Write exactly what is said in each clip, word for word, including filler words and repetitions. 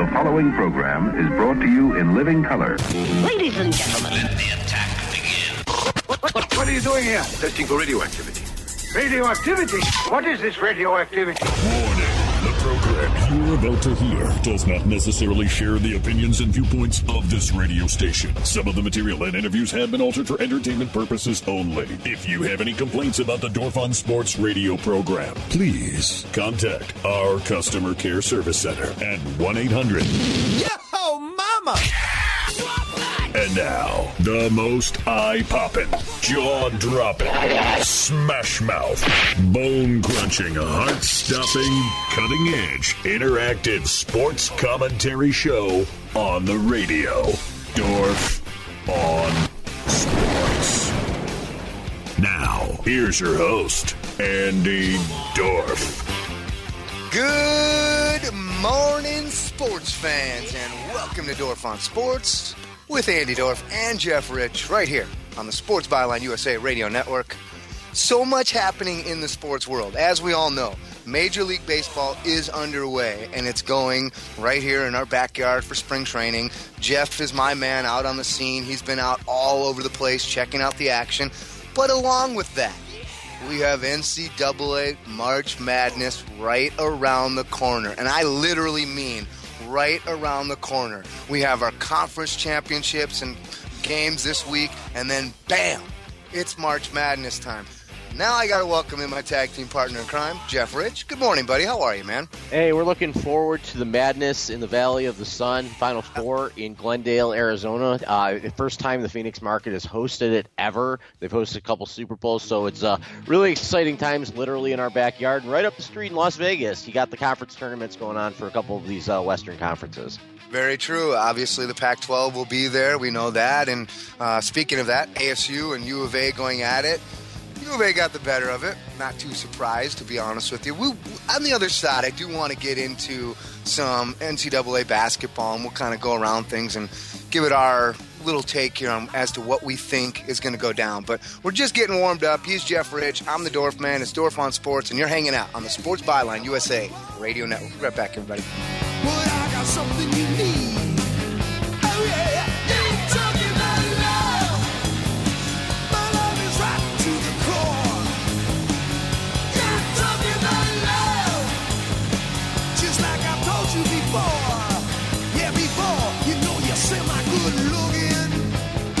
The following program is brought to you in living color. Ladies and gentlemen, let the attack begin. What, what, what are you doing here? Testing for radioactivity. Radioactivity? What is this radioactivity? Warning. The program you're about to hear does not necessarily share the opinions and viewpoints of this radio station. Some of the material and interviews have been altered for entertainment purposes only. If you have any complaints about the Dorf on Sports radio program, please contact our customer care service center at one eight hundred Yo, mama! And now, the most eye-popping, jaw-dropping, smash-mouth, bone-crunching, heart-stopping, cutting-edge, interactive sports commentary show on the radio. Dorf on Sports. Now, here's your host, Andy Dorf. Good morning, sports fans, and welcome to Dorf on Sports with Andy Dorf and Jeff Rich right here on the Sports Byline U S A Radio Network. So much happening in the sports world. As we all know, Major League Baseball is underway, and it's going right here in our backyard for spring training. Jeff is my man out on the scene. He's been out all over the place checking out the action. But along with that, we have N C double A March Madness right around the corner. And I literally mean right around the corner. We have our conference championships and games this week, and then bam, it's March Madness time. Now I got to welcome in my tag team partner in crime, Jeff Rich. Good morning, buddy. How are you, man? Hey, we're looking forward to the madness in the Valley of the Sun, Final Four in Glendale, Arizona. Uh, the first time the Phoenix market has hosted it ever. They've hosted a couple Super Bowls, so it's uh, really exciting times literally in our backyard. And right up the street in Las Vegas, you got the conference tournaments going on for a couple of these uh, Western conferences. Very true. Obviously, the Pac twelve will be there. We know that. And uh, speaking of that, A S U and U of A going at it. U of A got the better of it. Not too surprised, to be honest with you. We, on the other side, I do want to get into some N C double A basketball, and we'll kind of go around things and give it our little take here on, as to what we think is going to go down. But we're just getting warmed up. He's Jeff Rich. I'm the Dorf Man. It's Dorf on Sports, and you're hanging out on the Sports Byline U S A Radio Network. We'll be right back, everybody. Boy, I got something you need. Oh, yeah. You're talking about love. My love is right to the core. You're talking about love. Just like I told you before. Yeah, before. You know you're semi-good looking.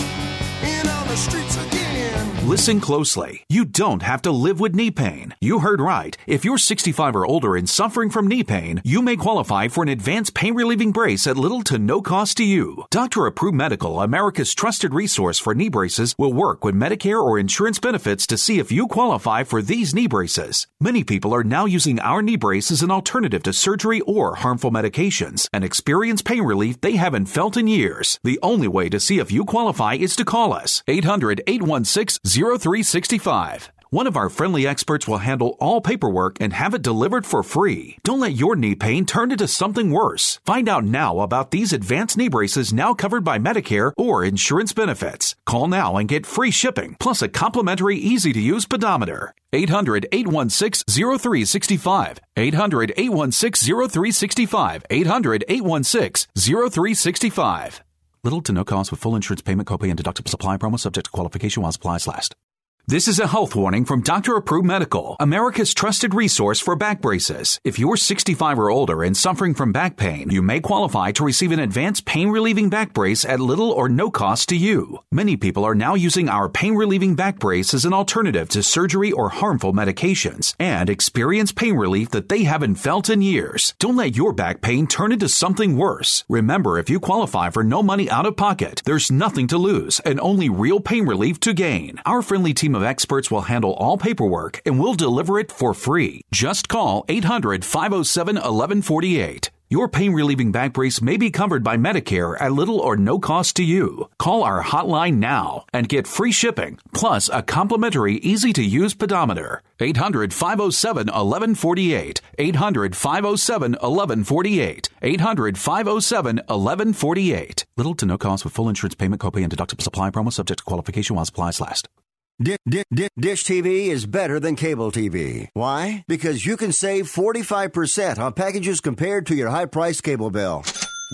And on the streets again. Listen closely. You don't have to live with knee pain. You heard right. If you're sixty-five or older and suffering from knee pain, you may qualify for an advanced pain-relieving brace at little to no cost to you. Doctor Approved Medical, America's trusted resource for knee braces, will work with Medicare or insurance benefits to see if you qualify for these knee braces. Many people are now using our knee brace as an alternative to surgery or harmful medications and experience pain relief they haven't felt in years. The only way to see if you qualify is to call us. eight hundred, eight one six, zero three six five. One of our friendly experts will handle all paperwork and have it delivered for free. Don't let your knee pain turn into something worse. Find out now about these advanced knee braces now covered by Medicare or insurance benefits. Call now and get free shipping, plus a complimentary easy-to-use pedometer. eight hundred, eight one six, zero three six five. eight hundred, eight one six, zero three six five. eight hundred, eight one six, zero three six five. Little to no cost with full insurance payment, copay, and deductible supply promo subject to qualification while supplies last. This is a health warning from Doctor Approved Medical, America's trusted resource for back braces. If you're sixty-five or older and suffering from back pain, you may qualify to receive an advanced pain-relieving back brace at little or no cost to you. Many people are now using our pain-relieving back brace as an alternative to surgery or harmful medications and experience pain relief that they haven't felt in years. Don't let your back pain turn into something worse. Remember, if you qualify for no money out of pocket, there's nothing to lose and only real pain relief to gain. Our friendly team of experts will handle all paperwork and will deliver it for free. Just call eight hundred, five oh seven, eleven forty-eight. Your pain-relieving back brace may be covered by Medicare at little or no cost to you. Call our hotline now and get free shipping, plus a complimentary easy-to-use pedometer. eight hundred, five oh seven, eleven forty-eight. eight hundred, five oh seven, eleven forty-eight. eight hundred, five oh seven, eleven forty-eight. Little to no cost with full insurance payment, copay, and deductible supply promo subject to qualification while supplies last. Di- di- di- Dish T V is better than cable T V. Why? Because you can save forty-five percent on packages compared to your high-priced cable bill.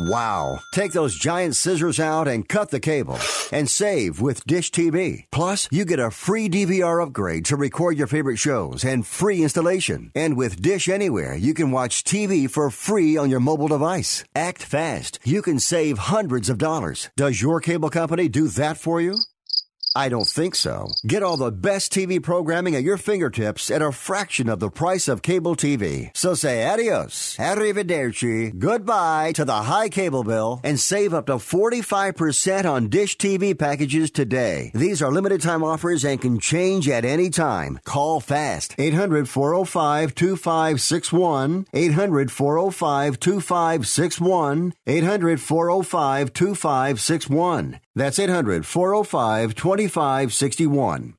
Wow. Take those giant scissors out and cut the cable and save with Dish T V. Plus, you get a free D V R upgrade to record your favorite shows and free installation. And with Dish Anywhere, you can watch T V for free on your mobile device. Act fast. You can save hundreds of dollars. Does your cable company do that for you? I don't think so. Get all the best T V programming at your fingertips at a fraction of the price of cable T V. So say adios, arrivederci, goodbye to the high cable bill and save up to forty-five percent on Dish T V packages today. These are limited time offers and can change at any time. Call fast. eight hundred, four oh five, two five six one. eight hundred, four oh five, two five six one. eight hundred, four oh five, two five six one. That's eight hundred, four oh five, two five six one.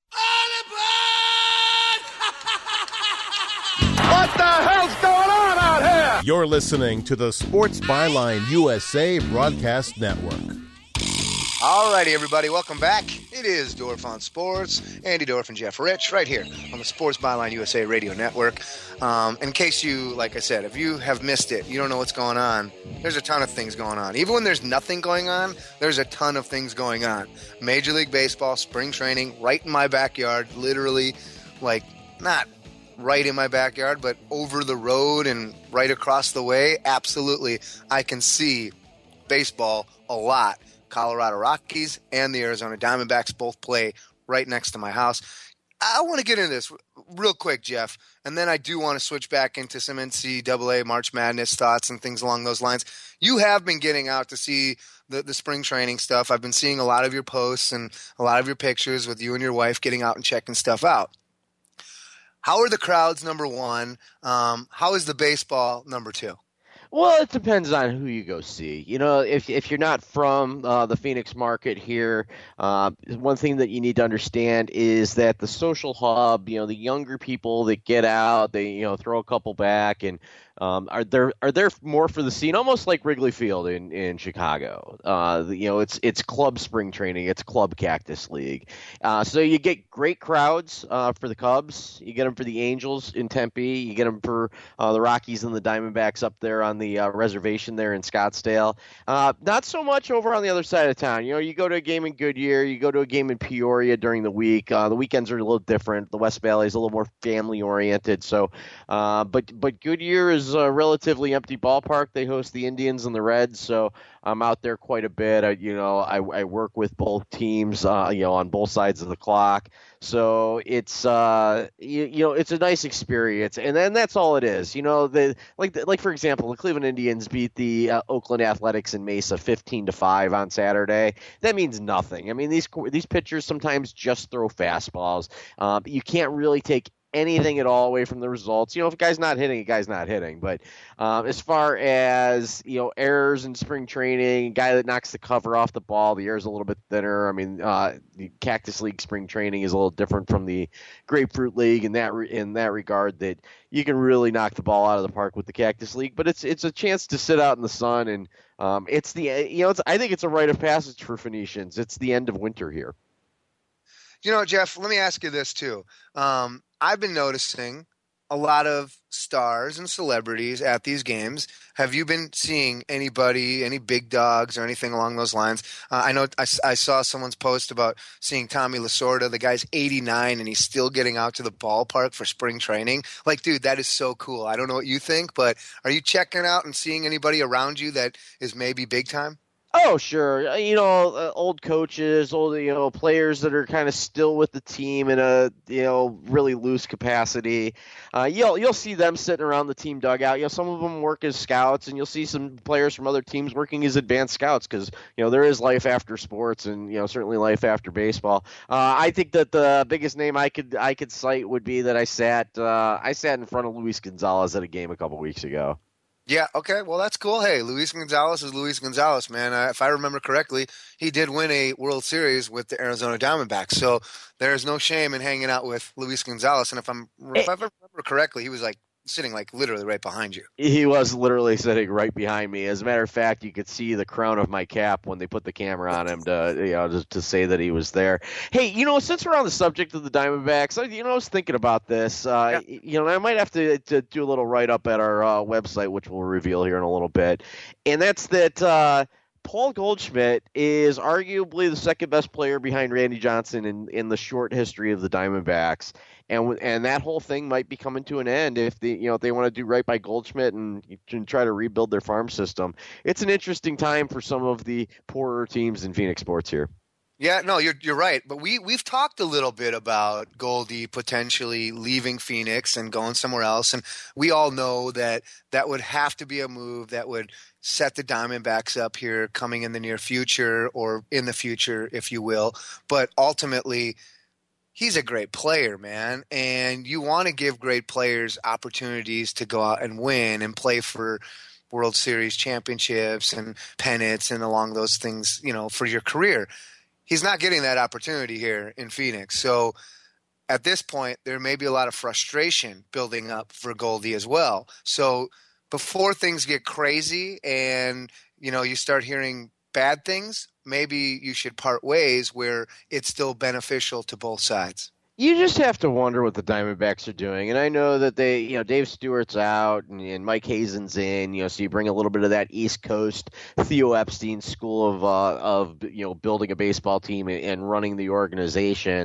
What the hell's going on out here? You're listening to the Sports Byline U S A Broadcast Network. All righty, everybody. Welcome back. It is Dorf on Sports. Andy Dorf and Jeff Rich right here on the Sports Byline U S A Radio Network. Um, in case you, like I said, if you have missed it, you don't know what's going on, there's a ton of things going on. Even when there's nothing going on, there's a ton of things going on. Major League Baseball, spring training, right in my backyard, literally, like, not right in my backyard, but over the road and right across the way. Absolutely, I can see baseball a lot. Colorado Rockies and the Arizona Diamondbacks both play right next to my house. I want to get into this real quick, Jeff, and then I do want to switch back into some N C double A March Madness thoughts and things along those lines. You have been getting out to see the, the spring training stuff. I've been seeing a lot of your posts and a lot of your pictures with you and your wife getting out and checking stuff out. How are the crowds, number one? Um, how is the baseball, number two? Well, it depends on who you go see. You know, if if you're not from uh, the Phoenix market here, uh, one thing that you need to understand is that the social hub, you know, the younger people that get out, they, you know, throw a couple back and um, are there are there more for the scene, almost like Wrigley Field in in Chicago. Uh, you know, it's it's club spring training, it's club Cactus League, uh, so you get great crowds uh, for the Cubs, you get them for the Angels in Tempe, you get them for uh, the Rockies and the Diamondbacks up there on the uh, reservation there in Scottsdale. Uh, not so much over on the other side of town. You know, you go to a game in Goodyear, you go to a game in Peoria during the week. Uh, the weekends are a little different. The West Valley is a little more family oriented. So, uh, but but Goodyear is a relatively empty ballpark. They host the Indians and the Reds, so I'm out there quite a bit. I, you know, I, I work with both teams, uh, you know, on both sides of the clock. So it's, uh, you, you know, it's a nice experience, and then that's all it is. You know, the like, like for example, the Cleveland Indians beat the uh, Oakland Athletics in Mesa fifteen to five on Saturday. That means nothing. I mean, these these pitchers sometimes just throw fastballs. Um, you can't really take anything at all away from the results. You know, if a guy's not hitting, a guy's not hitting. But um, as far as, you know, errors in spring training, a guy that knocks the cover off the ball, the air's a little bit thinner. I mean, uh, the Cactus League spring training is a little different from the Grapefruit League in that re- in that regard, that you can really knock the ball out of the park with the Cactus League. But it's it's a chance to sit out in the sun, and um, it's the you know, it's, I think it's a rite of passage for Phoenicians. It's the end of winter here. You know, Jeff, let me ask you this too. Um, I've been noticing a lot of stars and celebrities at these games. Have you been seeing anybody, any big dogs or anything along those lines? Uh, I know I, I saw someone's post about seeing Tommy Lasorda. The guy's eighty-nine and he's still getting out to the ballpark for spring training. Like, dude, that is so cool. I don't know what you think, but are you checking out and seeing anybody around you that is maybe big time? Oh, sure. You know, uh, old coaches, old, you know, players that are kind of still with the team in a, you know, really loose capacity. Uh, you'll you'll see them sitting around the team dugout. You know, some of them work as scouts, and you'll see some players from other teams working as advanced scouts because, you know, there is life after sports and, you know, certainly life after baseball. Uh, I think that the biggest name I could I could cite would be that I sat uh, I sat in front of Luis Gonzalez at a game a couple weeks ago. Yeah, okay, well, that's cool. Hey, Luis Gonzalez is Luis Gonzalez, man. Uh, if I remember correctly, he did win a World Series with the Arizona Diamondbacks, so there's no shame in hanging out with Luis Gonzalez. And if I'm if I remember correctly, he was like sitting like literally right behind you. He was literally sitting right behind me. As a matter of fact, you could see the crown of my cap when they put the camera on him to, you know, to, to say that he was there. Hey, you know, since we're on the subject of the Diamondbacks, I, you know, I was thinking about this. Uh, yeah. You know, I might have to, to do a little write-up at our uh, website, which we'll reveal here in a little bit. And that's that uh, Paul Goldschmidt is arguably the second best player behind Randy Johnson in, in the short history of the Diamondbacks. And and that whole thing might be coming to an end if the you know if they want to do right by Goldschmidt and, and try to rebuild their farm system. It's an interesting time for some of the poorer teams in Phoenix sports here. Yeah, no, you're you're right. But we we've talked a little bit about Goldie potentially leaving Phoenix and going somewhere else, and we all know that that would have to be a move that would set the Diamondbacks up here coming in the near future or in the future, if you will. But ultimately, he's a great player, man, and you want to give great players opportunities to go out and win and play for World Series championships and pennants and along those things, you know, for your career. He's not getting that opportunity here in Phoenix. So at this point, there may be a lot of frustration building up for Goldie as well. So before things get crazy and, you know, you start hearing bad things, maybe you should part ways where it's still beneficial to both sides. You just have to wonder what the Diamondbacks are doing. And I know that they, you know, Dave Stewart's out and, and Mike Hazen's in, you know, so you bring a little bit of that East Coast Theo Epstein school of, uh, of you know, building a baseball team and, and running the organization.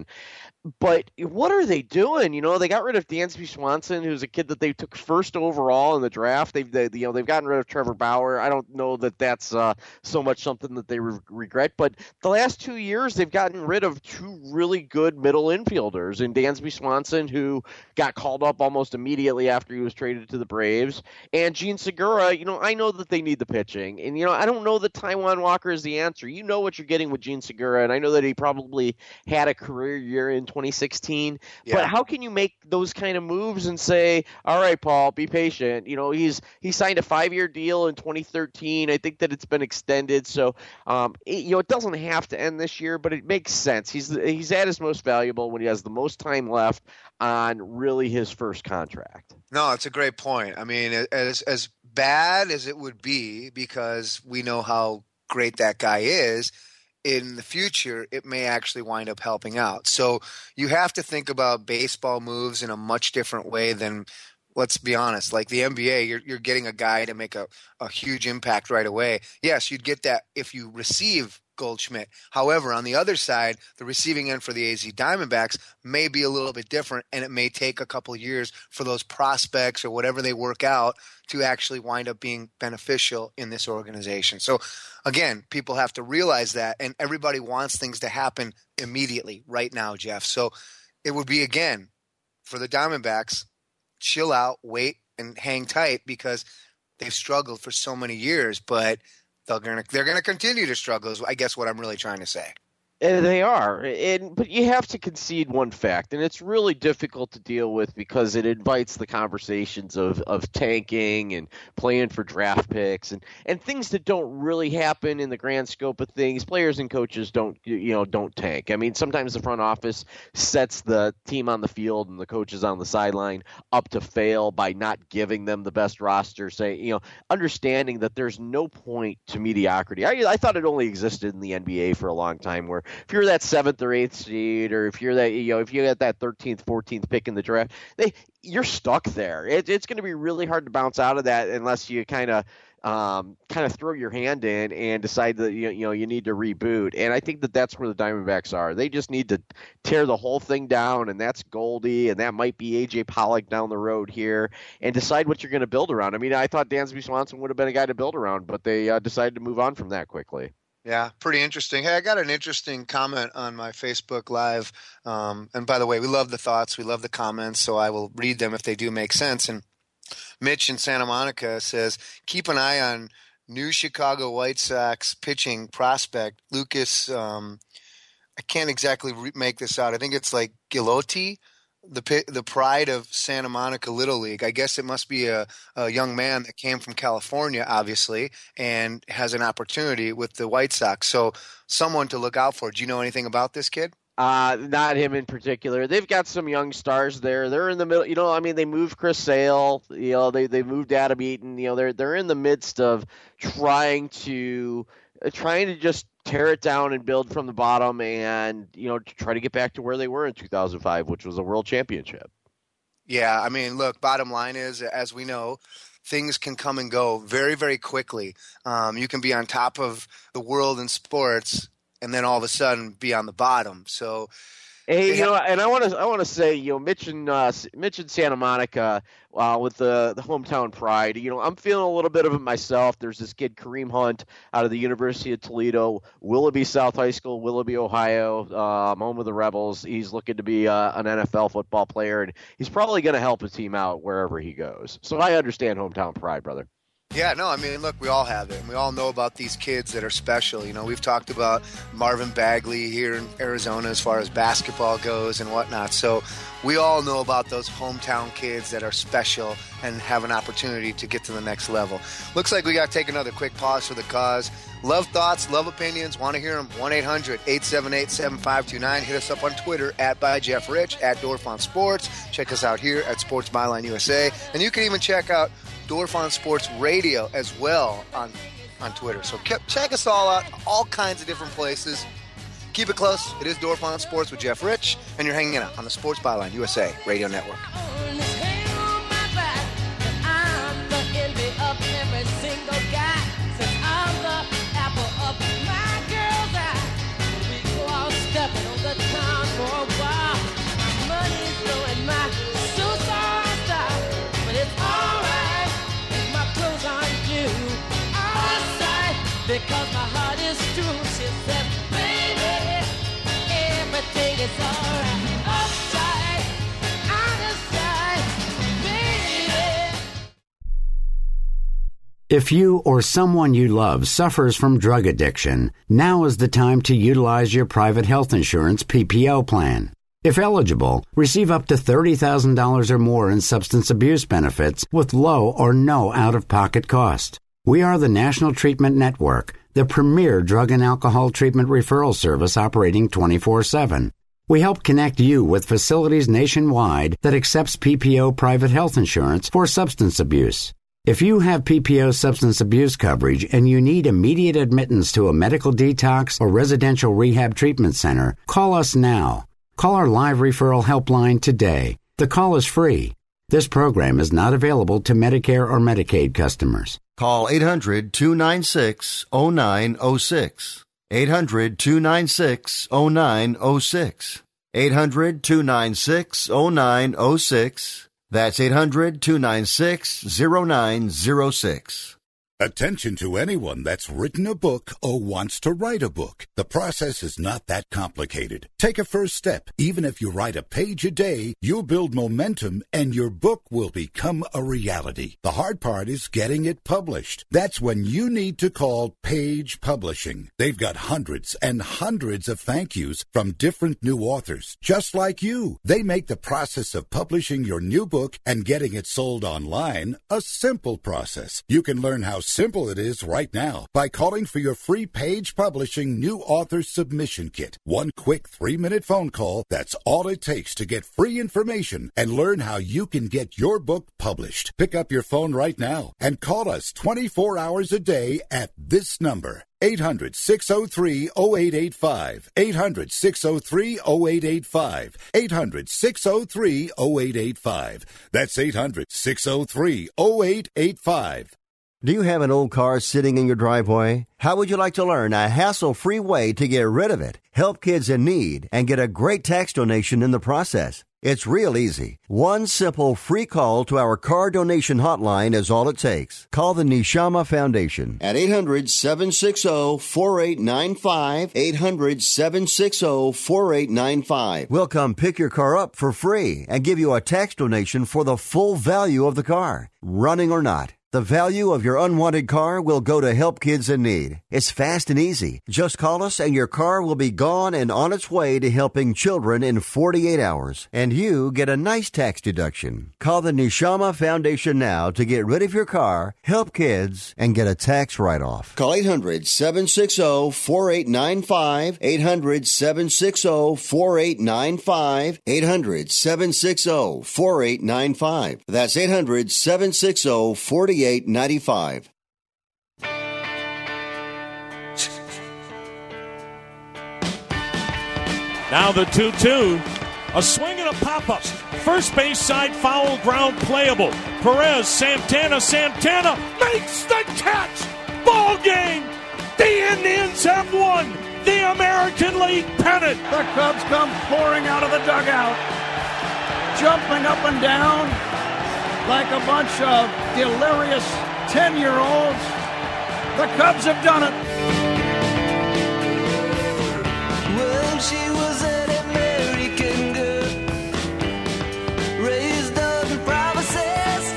But what are they doing? You know, they got rid of Dansby Swanson, who's a kid that they took first overall in the draft. They've, they, you know, they've gotten rid of Trevor Bauer. I don't know that that's uh, so much something that they re- regret. But the last two years, they've gotten rid of two really good middle infielders in Dansby Swanson, who got called up almost immediately after he was traded to the Braves, and Gene Segura. You know, I know that they need the pitching, and you know, I don't know that Taijuan Walker is the answer. You know what you're getting with Gene Segura, and I know that he probably had a career year in twenty sixteen, yeah. But how can you make those kind of moves and say, all right, Paul, be patient? You know, he's he signed a five-year deal in twenty thirteen. I think that it's been extended, so um, it, you know, it doesn't have to end this year, but it makes sense. He's he's at his most valuable when he has the most time left on really his first contract. No, it's a great point. I mean, as as bad as it would be, because we know how great that guy is, in the future, it may actually wind up helping out. So you have to think about baseball moves in a much different way than, let's be honest, like the N B A, you're, you're getting a guy to make a, a huge impact right away. Yes, you'd get that if you receive Goldschmidt. However, on the other side, the receiving end for the A Z Diamondbacks may be a little bit different, and it may take a couple of years for those prospects or whatever they work out to actually wind up being beneficial in this organization. So again, people have to realize that, and everybody wants things to happen immediately right now, Jeff. So it would be, again, for the Diamondbacks, chill out, wait, and hang tight, because they've struggled for so many years, but they're going to they're going to continue to struggle is, I guess, what I'm really trying to say. And they are, and but you have to concede one fact, and it's really difficult to deal with because it invites the conversations of, of tanking and playing for draft picks and, and things that don't really happen in the grand scope of things. Players and coaches don't you know don't tank. I mean, sometimes the front office sets the team on the field and the coaches on the sideline up to fail by not giving them the best roster. Say you know, understanding that there's no point to mediocrity. I I thought it only existed in the N B A for a long time, where if you're that seventh or eighth seed, or if you're that, you know, if you get that thirteenth, fourteenth pick in the draft, they, you're stuck there. It, it's going to be really hard to bounce out of that unless you kind of, um, kind of throw your hand in and decide that you, you know you need to reboot. And I think that that's where the Diamondbacks are. They just need to tear the whole thing down, and that's Goldie, and that might be A J Pollock down the road here, and decide what you're going to build around. I mean, I thought Dansby Swanson would have been a guy to build around, but they uh, decided to move on from that quickly. Yeah, pretty interesting. Hey, I got an interesting comment on my Facebook Live. Um, and by the way, we love the thoughts. We love the comments, so I will read them if they do make sense. And Mitch in Santa Monica says, keep an eye on new Chicago White Sox pitching prospect, Lucas. Um, I can't exactly re- make this out. I think it's like Gilotti, the the pride of Santa Monica Little League. I guess it must be a, a young man that came from California, obviously, and has an opportunity with the White Sox. So someone to look out for. Do you know anything about this kid? Uh, not him in particular. They've got some young stars there. They're in the middle. You know, I mean, they moved Chris Sale. You know, they they moved Adam Eaton. You know, they're they're in the midst of trying to uh, trying to just tear it down and build from the bottom, and you know, to try to get back to where they were in two thousand five, which was a world championship. Yeah, I mean, look. Bottom line is, as we know, things can come and go very, very quickly. Um, you can be on top of the world in sports, and then all of a sudden be on the bottom. So, hey, you know, and I want to I want to say, you know, Mitch and uh, Mitch in Santa Monica, uh, with the the hometown pride. You know, I'm feeling a little bit of it myself. There's this kid Kareem Hunt out of the University of Toledo, Willoughby South High School, Willoughby, Ohio, um, home of the Rebels. He's looking to be uh, an N F L football player, and he's probably going to help his team out wherever he goes. So I understand hometown pride, brother. Yeah, no, I mean, look, we all have it, and we all know about these kids that are special. You know, we've talked about Marvin Bagley here in Arizona as far as basketball goes and whatnot. So we all know about those hometown kids that are special and have an opportunity to get to the next level. Looks like we got to take another quick pause for the cause. Love thoughts, love opinions, want to hear them? one eight hundred eight seven eight seven five two nine. Hit us up on Twitter at by Jeff Rich, at Dorf on Sports. Check us out here at Sports Byline U S A. And you can even check out Dorf on Sports Radio as well on, on Twitter. So check us all out, all kinds of different places. Keep it close. It is Dorf on Sports with Jeff Rich, and you're hanging out on the Sports Byline U S A Radio Network. Because my heart is true, she said, baby, everything is alright. Upside, out of sight, baby. If you or someone you love suffers from drug addiction, now is the time to utilize your private health insurance P P O plan. If eligible, receive up to thirty thousand dollars or more in substance abuse benefits with low or no out-of-pocket cost. We are the National Treatment Network, the premier drug and alcohol treatment referral service operating twenty-four seven. We help connect you with facilities nationwide that accepts P P O private health insurance for substance abuse. If you have P P O substance abuse coverage and you need immediate admittance to a medical detox or residential rehab treatment center, call us now. Call our live referral helpline today. The call is free. This program is not available to Medicare or Medicaid customers. Call eight hundred two nine six oh nine oh six. eight hundred two nine six oh nine oh six. eight hundred two nine six oh nine oh six. That's eight hundred two nine six oh nine oh six. Attention to anyone that's written a book or wants to write a book. The process is not that complicated. Take a first step. Even if you write a page a day, you'll build momentum and your book will become a reality. The hard part is getting it published. That's when you need to call Page Publishing. They've got hundreds and hundreds of thank yous from different new authors, just like you. They make the process of publishing your new book and getting it sold online a simple process. You can learn how simple it is right now by calling for your free Page Publishing New Author Submission Kit. One quick three-minute phone call, that's all it takes to get free information and learn how you can get your book published. Pick up your phone right now and call us twenty-four hours a day at this number. eight hundred six oh three oh eight eight five. eight hundred six oh three oh eight eight five. eight hundred six oh three oh eight eight five. That's eight hundred six oh three oh eight eight five. Do you have an old car sitting in your driveway? How would you like to learn a hassle-free way to get rid of it, help kids in need, and get a great tax donation in the process? It's real easy. One simple free call to our car donation hotline is all it takes. Call the Neshama Foundation at eight hundred seven six zero four eight nine five, eight hundred seven six zero four eight nine five. We'll come pick your car up for free and give you a tax donation for the full value of the car, running or not. The The value of your unwanted car will go to help kids in need. It's fast and easy. Just call us and your car will be gone and on its way to helping children in forty-eight hours. And you get a nice tax deduction. Call the Neshama Foundation now to get rid of your car, help kids, and get a tax write-off. Call eight hundred, seven six zero, four eight nine five, eight hundred, seven six zero, four eight nine five, eight hundred, seven six zero, four eight nine five. That's eight hundred, seven six zero, four eight nine five. Now the two two. A swing and a pop-up. First base side foul ground playable. Perez, Santana, Santana makes the catch. Ball game. The Indians have won the American League pennant. The Cubs come pouring out of the dugout, jumping up and down like a bunch of delirious ten-year-olds. The Cubs have done it. Well, she was an American girl, raised on promises.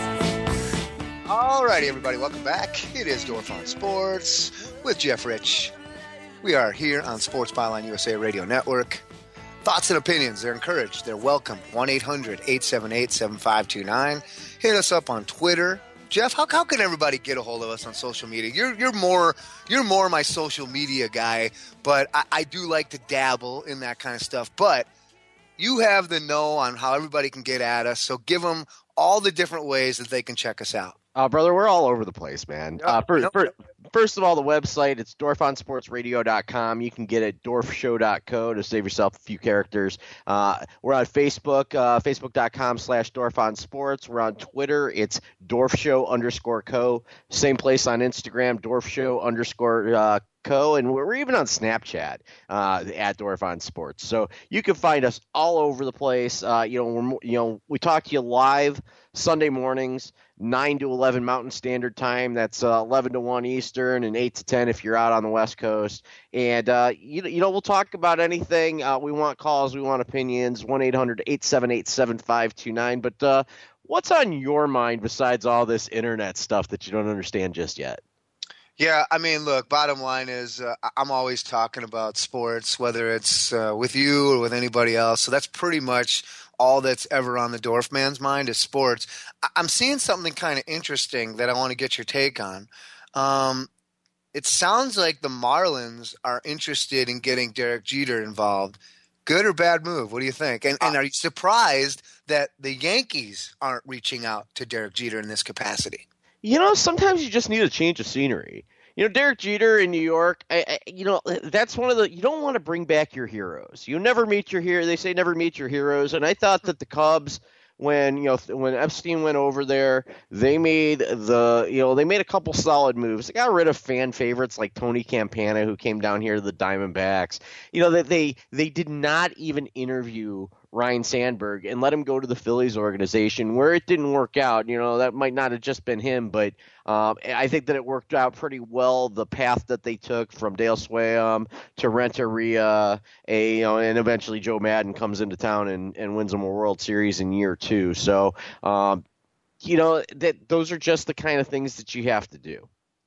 All righty, everybody, welcome back. It is Dorf on Sports with Jeff Rich. We are here on Sports Byline U S A Radio Network. Thoughts and opinions, they're encouraged. They're welcome. one eight hundred, eight seven eight, seven five two nine. Hit us up on Twitter. Jeff, how, how can everybody get a hold of us on social media? You're you're more you're more my social media guy, but I, I do like to dabble in that kind of stuff. But you have the know on how everybody can get at us, so give them all the different ways that they can check us out. Uh, brother, we're all over the place, man. Yep, Uh, first, yep, first, yep. first of all, the website, it's dorf on sports radio dot com. You can get it dorf show dot co to save yourself a few characters. Uh, we're on Facebook, uh, facebook.com slash dorfonsports. We're on Twitter. It's dorfshow underscore co. Same place on Instagram, dorfshow underscore uh, co. And we're even on Snapchat uh, at Dorf on Sports. So you can find us all over the place. Uh, you know, we're, you know, we talk to you live Sunday mornings, nine to eleven Mountain Standard Time. That's uh, eleven to one Eastern and eight to ten if you're out on the West Coast. And, uh, you, you know, we'll talk about anything. Uh, we want calls. We want opinions. one eight hundred, eight seven eight, seven five two nine. But uh, what's on your mind besides all this internet stuff that you don't understand just yet? Yeah, I mean, look, bottom line is uh, I'm always talking about sports, whether it's uh, with you or with anybody else. So that's pretty much all that's ever on the Dorf man's mind is sports. I- I'm seeing something kind of interesting that I want to get your take on. Um, it sounds like the Marlins are interested in getting Derek Jeter involved. Good or bad move? What do you think? And, and are you surprised that the Yankees aren't reaching out to Derek Jeter in this capacity? You know, sometimes you just need a change of scenery. You know, Derek Jeter in New York, I, I, you know, that's one of the – you don't want to bring back your heroes. You never meet your hero. They say never meet your heroes. And I thought that the Cubs – when, you know, when Epstein went over there, they made the, you know, they made a couple solid moves. They got rid of fan favorites like Tony Campana, who came down here to the Diamondbacks. You know, that they, they did not even interview Ryan Sandberg and let him go to the Phillies organization where it didn't work out. You know, that might not have just been him, but um, I think that it worked out pretty well, the path that they took from Dale Swayam to Renteria, a, you know, and eventually Joe Madden comes into town and, and wins them a World Series in year two. So, um, you know, that those are just the kind of things that you have to do.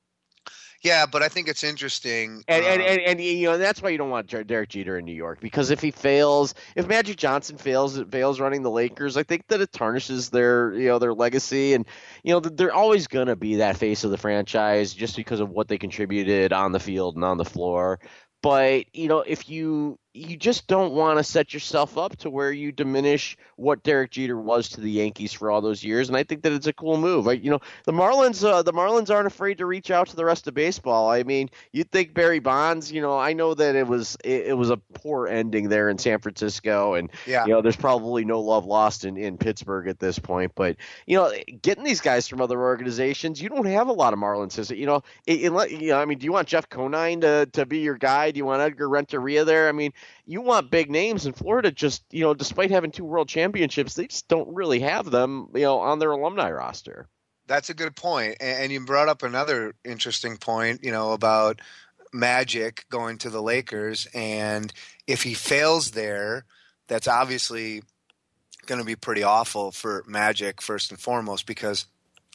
Yeah, but I think it's interesting. And, um, and, and, and, you know, that's why you don't want Derek Jeter in New York, because if he fails, if Magic Johnson fails, fails running the Lakers, I think that it tarnishes their, you know, their legacy. And, you know, they're always going to be that face of the franchise just because of what they contributed on the field and on the floor. But, you know, if you you just don't want to set yourself up to where you diminish what Derek Jeter was to the Yankees for all those years. And I think that it's a cool move. I, you know, the Marlins, uh, the Marlins aren't afraid to reach out to the rest of baseball. I mean, you'd think Barry Bonds, you know, I know that it was, it, it was a poor ending there in San Francisco, and, yeah. you know, there's probably no love lost in, in Pittsburgh at this point, but, you know, getting these guys from other organizations, you don't have a lot of Marlins. You know, it, it, you know, I mean, do you want Jeff Conine to, to be your guy? Do you want Edgar Renteria there? I mean, you want big names in Florida. Just, you know, despite having two world championships, they just don't really have them, you know, on their alumni roster. That's a good point. And you brought up another interesting point, you know, about Magic going to the Lakers. And if he fails there, that's obviously going to be pretty awful for Magic first and foremost, because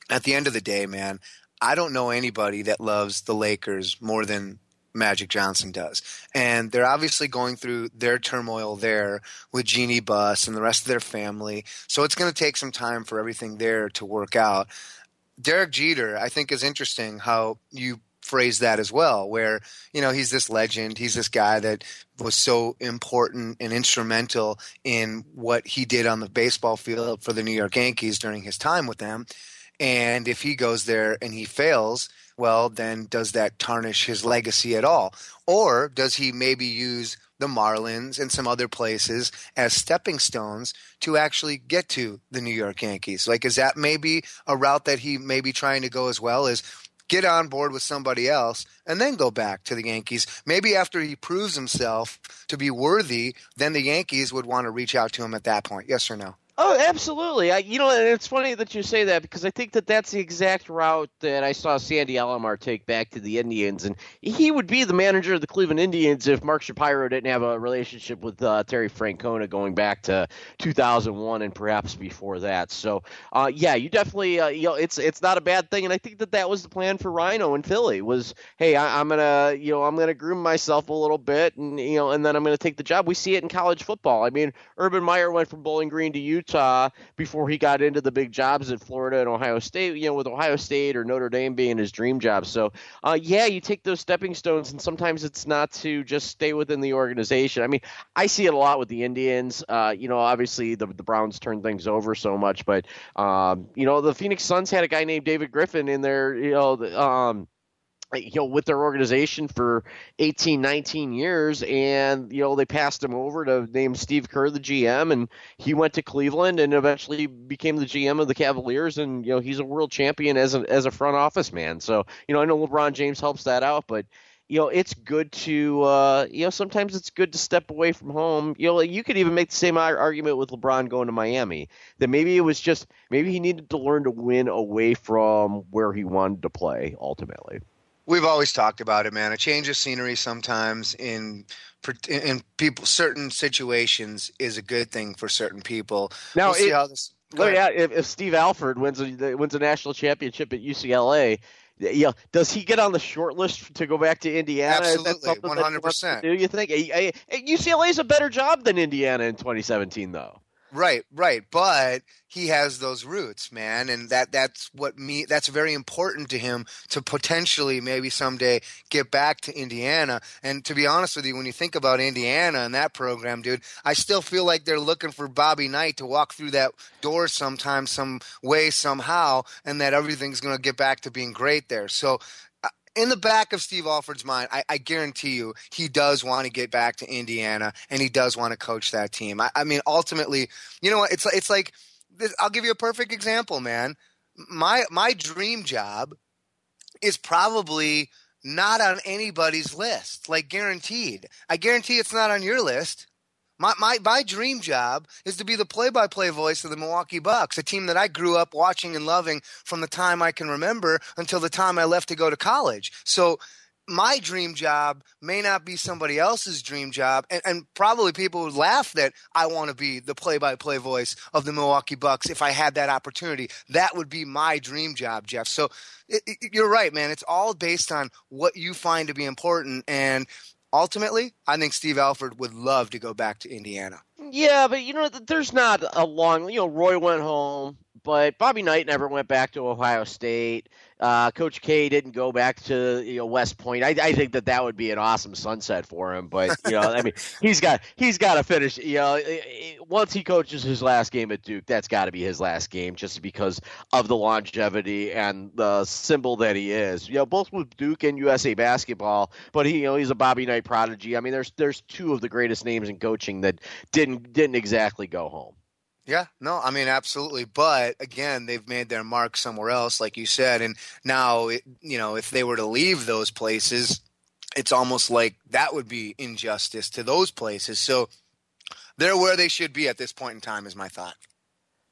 at the end of the day, man, I don't know anybody that loves the Lakers more than Magic Johnson does. And they're obviously going through their turmoil there with Jeannie Buss and the rest of their family. So it's going to take some time for everything there to work out. Derek Jeter, I think, is interesting how you phrase that as well, where, you know, he's this legend. He's this guy that was so important and instrumental in what he did on the baseball field for the New York Yankees during his time with them. And if he goes there and he fails, well, then does that tarnish his legacy at all? Or does he maybe use the Marlins and some other places as stepping stones to actually get to the New York Yankees? Like, is that maybe a route that he may be trying to go as well, is get on board with somebody else and then go back to the Yankees? Maybe after he proves himself to be worthy, then the Yankees would want to reach out to him at that point. Yes or no? Oh, absolutely. I, you know, and it's funny that you say that, because I think that that's the exact route that I saw Sandy Alomar take back to the Indians. And he would be the manager of the Cleveland Indians if Mark Shapiro didn't have a relationship with uh, Terry Francona going back to two thousand one and perhaps before that. So, uh, yeah, you definitely, uh, you know, it's it's not a bad thing. And I think that that was the plan for Rhino in Philly was, hey, I, I'm going to, you know, I'm going to groom myself a little bit and, you know, and then I'm going to take the job. We see it in college football. I mean, Urban Meyer went from Bowling Green to Utah Utah before he got into the big jobs at Florida and Ohio State, you know, with Ohio State or Notre Dame being his dream job. So, uh, yeah, you take those stepping stones, and sometimes it's not to just stay within the organization. I mean, I see it a lot with the Indians. Uh, you know, obviously the, the Browns turn things over so much, but, um, you know, the Phoenix Suns had a guy named David Griffin in there, you know, um, you know, with their organization for eighteen, nineteen years, and, you know, they passed him over to name Steve Kerr the G M, and he went to Cleveland and eventually became the G M of the Cavaliers, and, you know, he's a world champion as a, as a front office man. So, you know, I know LeBron James helps that out, but, you know, it's good to, uh, you know, sometimes it's good to step away from home. You know, you could even make the same argument with LeBron going to Miami, that maybe it was just, maybe he needed to learn to win away from where he wanted to play ultimately. We've always talked about it, man. A change of scenery sometimes in in people certain situations is a good thing for certain people. Now, we'll see it, how this. Let me ask, if, if Steve Alford wins a wins a national championship at U C L A, you know, does he get on the short list to go back to Indiana? Absolutely, one hundred percent. Do you think U C L A is a better job than Indiana in twenty seventeen, though? Right, right. But he has those roots, man, and that that's what me that's very important to him to potentially maybe someday get back to Indiana. And to be honest with you, when you think about Indiana and that program, dude, I still feel like they're looking for Bobby Knight to walk through that door sometime, some way, somehow, and that everything's going to get back to being great there. So in the back of Steve Alford's mind, I, I guarantee you he does want to get back to Indiana, and he does want to coach that team. I, I mean, ultimately, you know what? It's, it's like this, I'll give you a perfect example, man. My my dream job is probably not on anybody's list, like guaranteed. I guarantee it's not on your list. My, my my dream job is to be the play-by-play voice of the Milwaukee Bucks, a team that I grew up watching and loving from the time I can remember until the time I left to go to college. So my dream job may not be somebody else's dream job, and, and probably people would laugh that I want to be the play-by-play voice of the Milwaukee Bucks if I had that opportunity. That would be my dream job, Jeff. So it, it, you're right, man. It's all based on what you find to be important, and ultimately, I think Steve Alford would love to go back to Indiana. Yeah, but, you know, there's not a long – you know, Roy went home, but Bobby Knight never went back to Ohio State. Uh, Coach K didn't go back to, you know, West Point. I, I think that that would be an awesome sunset for him. But, you know, I mean, he's got he's got to finish. You know, once he coaches his last game at Duke, that's got to be his last game, just because of the longevity and the symbol that he is. You know, both with Duke and U S A Basketball. But he, you know, he's a Bobby Knight prodigy. I mean, there's there's two of the greatest names in coaching that didn't didn't exactly go home. Yeah, no, I mean, absolutely. But again, they've made their mark somewhere else, like you said. And now, it, you know, if they were to leave those places, it's almost like that would be injustice to those places. So they're where they should be at this point in time, is my thought.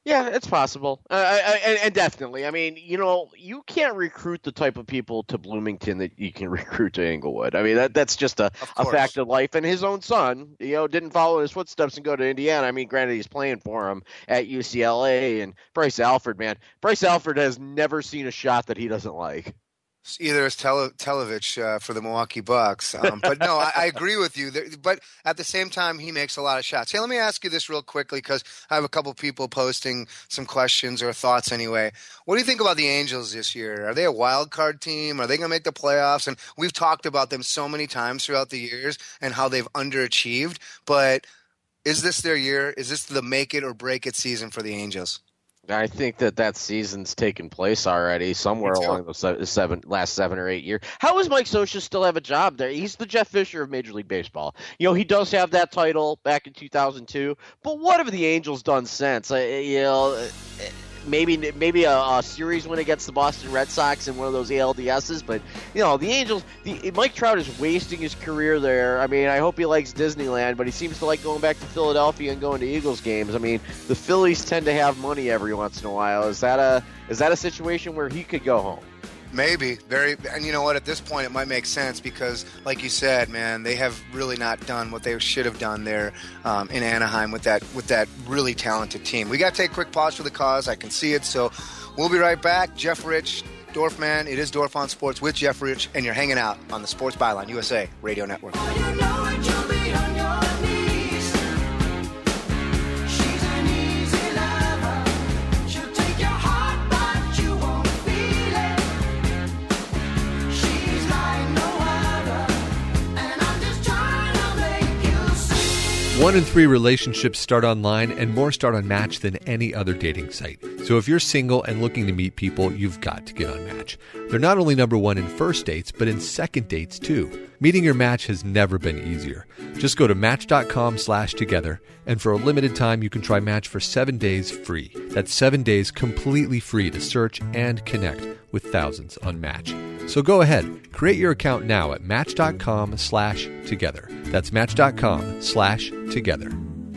Yeah, it's possible, uh, I, and, and definitely. I mean, you know, you can't recruit the type of people to Bloomington that you can recruit to Inglewood. I mean, that that's just a, a fact of life. And his own son, you know, didn't follow in his footsteps and go to Indiana. I mean, granted, he's playing for him at U C L A. And Bryce Alford, man, Bryce Alford has never seen a shot that he doesn't like. Either is Tele- Televich uh, for the Milwaukee Bucks. Um, but no, I, I agree with you. There, but at the same time, he makes a lot of shots. Hey, let me ask you this real quickly because I have a couple people posting some questions or thoughts anyway. What do you think about the Angels this year? Are they a wild card team? Are they going to make the playoffs? And we've talked about them so many times throughout the years and how they've underachieved. But is this their year? Is this the make it or break it season for the Angels? I think that that season's taken place already somewhere along those seven, last seven or eight years. How does Mike Scioscia still have a job there? He's the Jeff Fisher of Major League Baseball. You know, he does have that title back in two thousand two, but what have the Angels done since? Uh, you know, maybe maybe a, a series win against the Boston Red Sox in one of those A L D S's, but, you know, the Angels, the, Mike Trout is wasting his career there. I mean, I hope he likes Disneyland, but he seems to like going back to Philadelphia and going to Eagles games. I mean, the Phillies tend to have money every once in a while. Is that a is that a situation where he could go home? Maybe. Very, and you know what? At this point, it might make sense because, like you said, man, they have really not done what they should have done there um, in Anaheim with that with that really talented team. We got to take a quick pause for the cause. I can see it, so we'll be right back. Jeff Rich, Dorfman. It is Dorf on Sports with Jeff Rich, and you're hanging out on the Sports Byline U S A Radio Network. One in three relationships start online, and more start on Match than any other dating site. So if you're single and looking to meet people, you've got to get on Match. They're not only number one in first dates, but in second dates too. Meeting your match has never been easier. Just go to match.com slash together, and for a limited time, you can try Match for seven days free. That's seven days completely free to search and connect with thousands on Match. So go ahead, create your account now at match.com slash together. That's match.com slash together.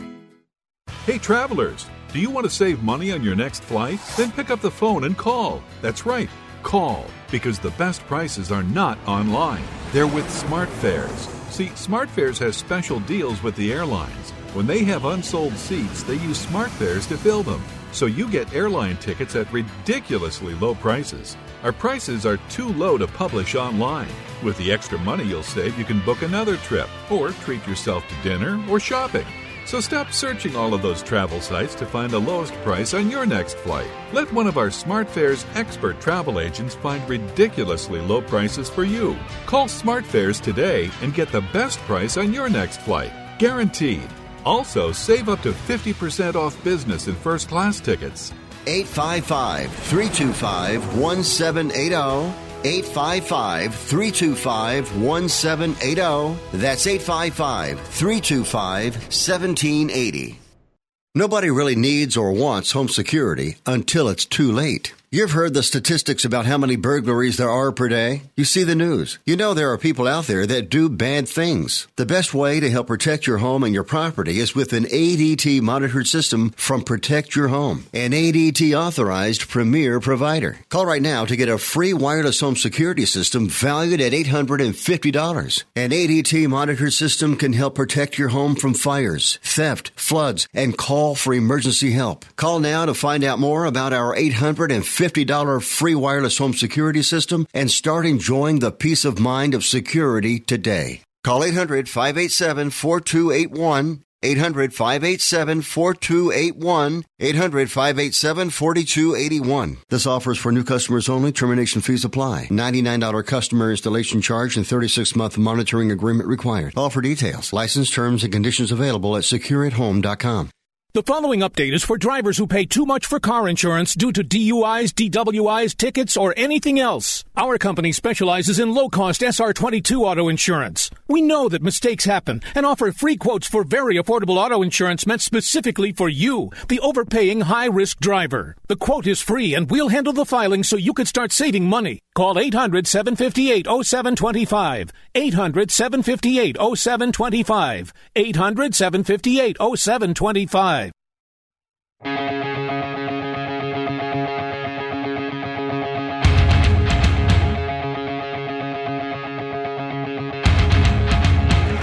Hey travelers, do you want to save money on your next flight? Then pick up the phone and call. That's right, call, because the best prices are not online. They're with SmartFares. See, SmartFares has special deals with the airlines. When they have unsold seats, they use SmartFares to fill them. So you get airline tickets at ridiculously low prices. Our prices are too low to publish online. With the extra money you'll save, you can book another trip or treat yourself to dinner or shopping. So stop searching all of those travel sites to find the lowest price on your next flight. Let one of our SmartFares expert travel agents find ridiculously low prices for you. Call SmartFares today and get the best price on your next flight. Guaranteed. Also, save up to fifty percent off business and first class tickets. eight five five, three two five, one seven eight zero. eight five five, three two five, one seven eight zero. That's eight five five, three two five, one seven eight zero. Nobody really needs or wants home security until it's too late. You've heard the statistics about how many burglaries there are per day. You see the news. You know there are people out there that do bad things. The best way to help protect your home and your property is with an A D T monitored system from Protect Your Home, an A D T authorized premier provider. Call right now to get a free wireless home security system valued at eight hundred fifty dollars. An A D T monitored system can help protect your home from fires, theft, floods, and call for emergency help. Call now to find out more about our eight hundred fifty dollars free wireless home security system and start enjoying the peace of mind of security today. Call eight hundred, five eight seven, four two eight one, eight hundred, five eight seven, four two eight one, eight hundred, five eight seven, four two eight one. This offer is for new customers only. Termination fees apply. ninety-nine dollars customer installation charge and thirty-six month monitoring agreement required. All for details. License terms and conditions available at secure at home dot com. The following update is for drivers who pay too much for car insurance due to D U Is, D W Is, tickets, or anything else. Our company specializes in low-cost S R twenty-two auto insurance. We know that mistakes happen and offer free quotes for very affordable auto insurance meant specifically for you, the overpaying high-risk driver. The quote is free and we'll handle the filing so you can start saving money. Call eight hundred, seven five eight, oh seven two five. eight hundred, seven five eight, oh seven two five. eight hundred, seven five eight, oh seven two five.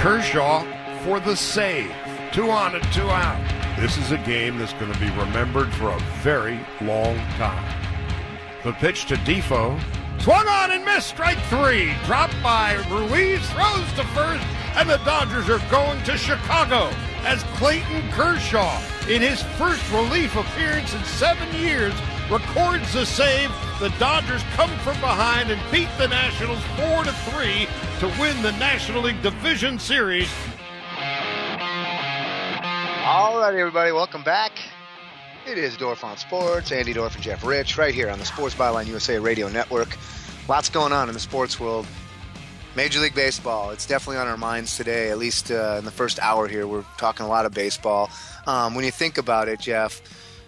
Kershaw for the save. Two on and two out. This is a game that's going to be remembered for a very long time. The pitch to Defoe. Swung on and missed. Strike three. Dropped by Ruiz. Throws to first. And the Dodgers are going to Chicago as Clayton Kershaw, in his first relief appearance in seven years, records the save. The Dodgers come from behind and beat the Nationals four to three to win the National League Division Series. All right, everybody, welcome back. It is Dorf on Sports. Andy Dorf and Jeff Rich right here on the Sports Byline U S A Radio Network. Lots going on in the sports world. Major League Baseball, it's definitely on our minds today, at least uh, in the first hour here. We're talking a lot of baseball. Um, when you think about it, Jeff,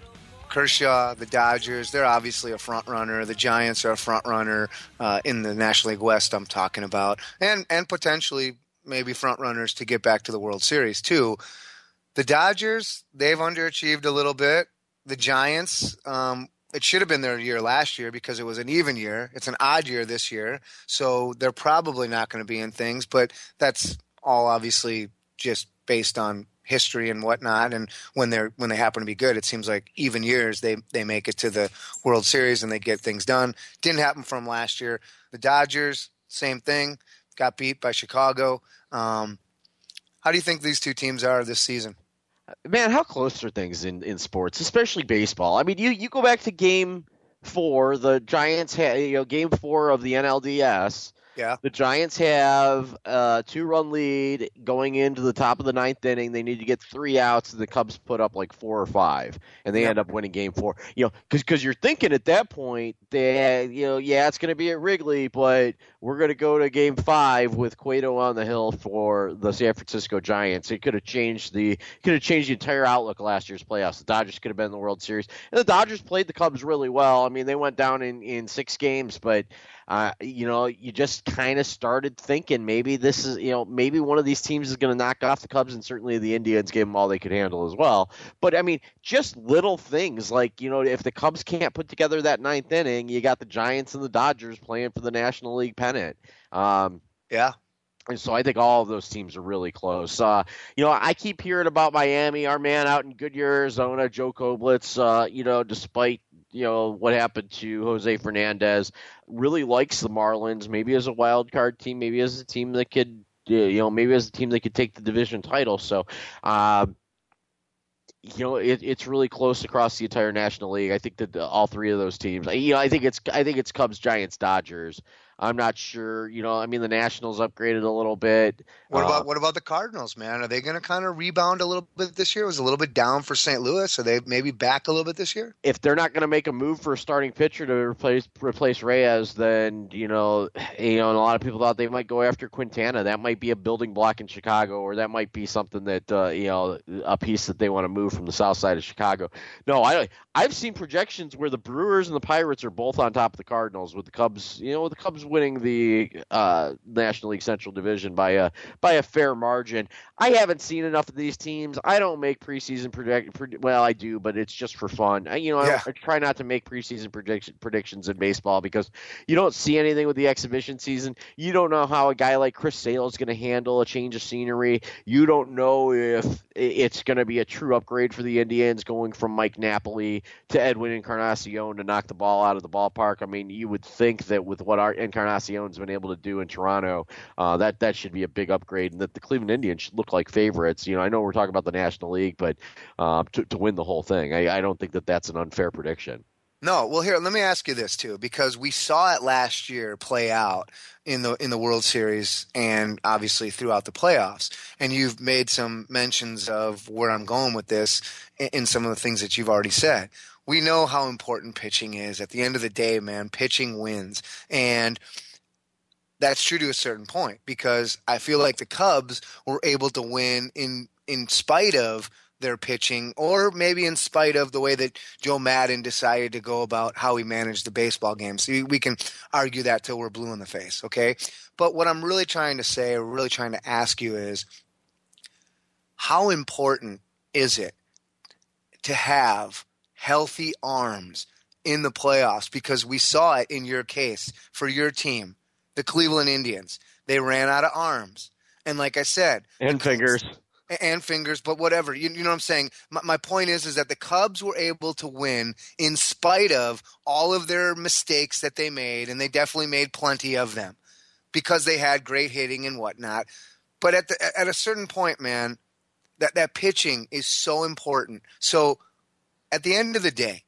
Kershaw, the Dodgers, they're obviously a front runner. The Giants are a front runner uh, in the National League West I'm talking about, and and potentially maybe front runners to get back to the World Series too. The Dodgers, they've underachieved a little bit. The Giants, um, it should have been their year last year because it was an even year. It's an odd year this year, so they're probably not going to be in things, but that's all obviously just based on history and whatnot, and when they're when they happen to be good, it seems like even years they they make it to the World Series and they get things done. Didn't happen from last year. The Dodgers, same thing, got beat by Chicago. Um, how do you think these two teams are this season? Man, how close are things in, in sports, especially baseball? I mean, you, you go back to game four, the Giants had, you know, game four of the N L D S. Yeah. The Giants have a two-run lead going into the top of the ninth inning. They need to get three outs, and the Cubs put up like four or five, and they yeah. end up winning game four. You know, because because you're thinking at that point that, you know, yeah, it's going to be at Wrigley, but we're going to go to game five with Cueto on the hill for the San Francisco Giants. It could have changed the could have changed the entire outlook of last year's playoffs. The Dodgers could have been in the World Series, and the Dodgers played the Cubs really well. I mean, they went down in, in six games, but Uh, you know, you just kind of started thinking maybe this is, you know, maybe one of these teams is going to knock off the Cubs, and certainly the Indians gave them all they could handle as well. But, I mean, just little things like, you know, if the Cubs can't put together that ninth inning, you got the Giants and the Dodgers playing for the National League pennant. Um, yeah. And so I think all of those teams are really close. Uh, you know, I keep hearing about Miami, our man out in Goodyear, Arizona, Joe Koblitz, uh, you know, despite you know, what happened to Jose Fernandez, really likes the Marlins, maybe as a wild card team, maybe as a team that could, you know, maybe as a team that could take the division title. So, uh, you know, it, it's really close across the entire National League. I think that the, all three of those teams, you know, I think it's, I think it's Cubs, Giants, Dodgers. I'm not sure, you know, I mean, the Nationals upgraded a little bit. What uh, about what about the Cardinals, man? Are they going to kind of rebound a little bit this year? It was a little bit down for Saint Louis. Are they maybe back a little bit this year? If they're not going to make a move for a starting pitcher to replace replace Reyes, then, you know, you know, and a lot of people thought they might go after Quintana. That might be a building block in Chicago, or that might be something that, uh, you know, a piece that they want to move from the south side of Chicago. No, I, I've seen projections where the Brewers and the Pirates are both on top of the Cardinals, with the Cubs, you know, with the Cubs winning the uh, National League Central Division by a by a fair margin. I haven't seen enough of these teams. I don't make preseason predict. Pred- well, I do, but it's just for fun. I, you know, yeah. I, I try not to make preseason prediction predictions in baseball because you don't see anything with the exhibition season. You don't know how a guy like Chris Sale is going to handle a change of scenery. You don't know if it's going to be a true upgrade for the Indians going from Mike Napoli to Edwin Encarnacion to knock the ball out of the ballpark. I mean, you would think that with what our Encarnacion's been able to do in Toronto, uh, that that should be a big upgrade, and that the Cleveland Indians should look like favorites. You know, I know we're talking about the National League, but uh, to, to win the whole thing, I, I don't think that that's an unfair prediction. No, well, here, let me ask you this too, because we saw it last year play out in the in the World Series and obviously throughout the playoffs. And you've made some mentions of where I'm going with this in, in some of the things that you've already said. We know how important pitching is. At the end of the day, man, pitching wins. And that's true to a certain point, because I feel like the Cubs were able to win in in spite of their pitching, or maybe in spite of the way that Joe Madden decided to go about how he managed the baseball game. So we can argue that till we're blue in the face, okay? But what I'm really trying to say, or really trying to ask you is, how important is it to have healthy arms in the playoffs? Because we saw it in your case for your team, the Cleveland Indians. They ran out of arms. And like I said, and fingers. And fingers, but whatever. You, you know what I'm saying? My, my point is, is that the Cubs were able to win in spite of all of their mistakes that they made, and they definitely made plenty of them because they had great hitting and whatnot. But at the, at a certain point, man, that, that pitching is so important. So at the end of the day,